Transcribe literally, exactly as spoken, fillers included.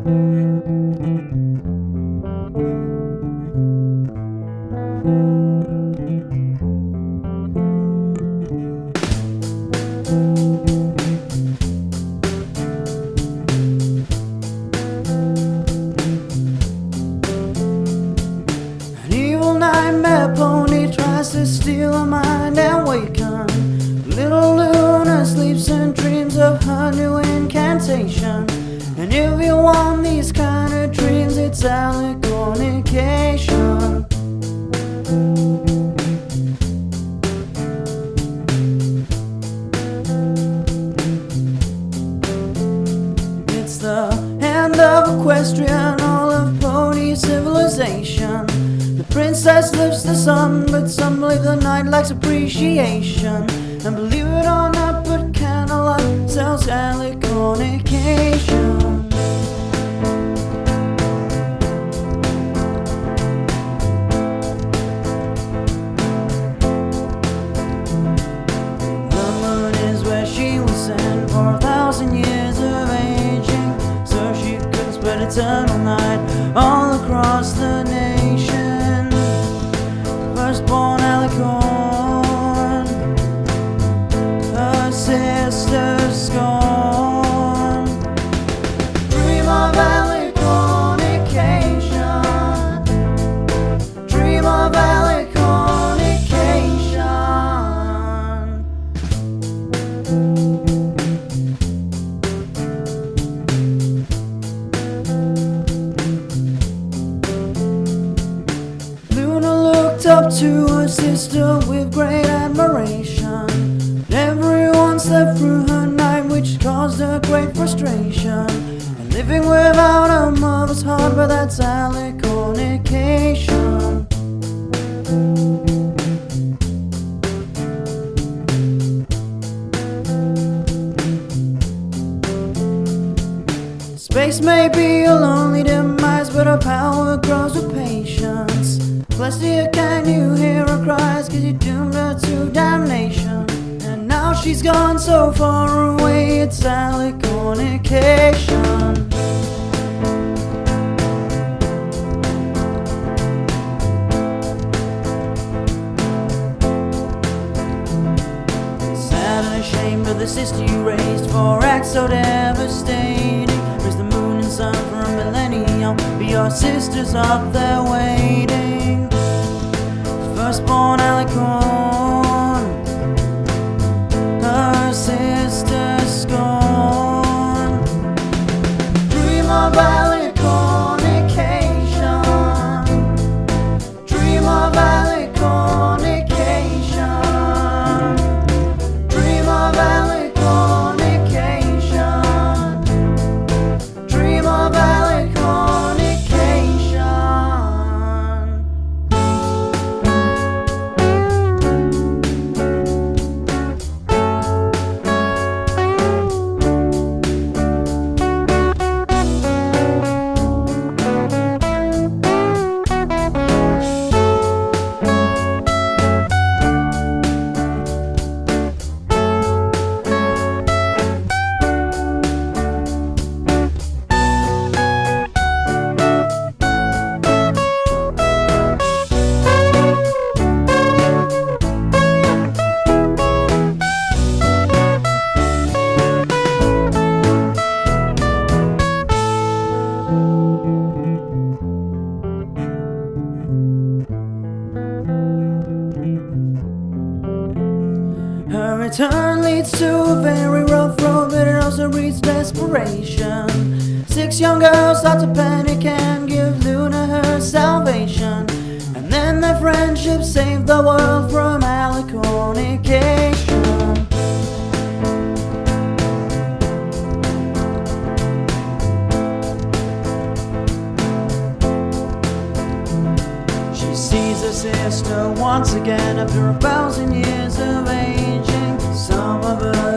An evil nightmare pony tries to steal her mind and waken. Little Luna sleeps and dreams of her new incantation. And if you want these kind of dreams, it's alicornication. It's the end of Equestrian, all of pony civilization. The princess lives the sun, but some believe the night lacks appreciation. And believe it or not, but candlelight sells alicornication. The moon is where she was sent for a thousand years of aging, so she could spread eternal night all across the nation. Firstborn alicorn, her sister's scorn. Dream of alicornication, dream of alicornication. Luna looked up to her sister with great admiration. Everyone slept through her night, which caused her great frustration. And living without a mother's heart, but that's alicornication. Space may be a lonely demise, but her power grows with patience. Celestia, can you hear her cries? Cause you doomed her to damnation. And now she's gone so far away, it's alicornication. Sad and ashamed of the sister you raised for acts so devastating. Raise the moon and sun for a millennium, but your sister's up there waiting. Firstborn alicorn, her sister's scorn. Dream of alicornication, dream of alicornication, dream of alicornication, dream of alicornication. Her return leads to a very rough road, but it also breeds desperation. Six young girls start to panic and give Luna her salvation. And then their friendship saved the world from alicornication. She sees her sister once again after a thousand years of aging. Some of her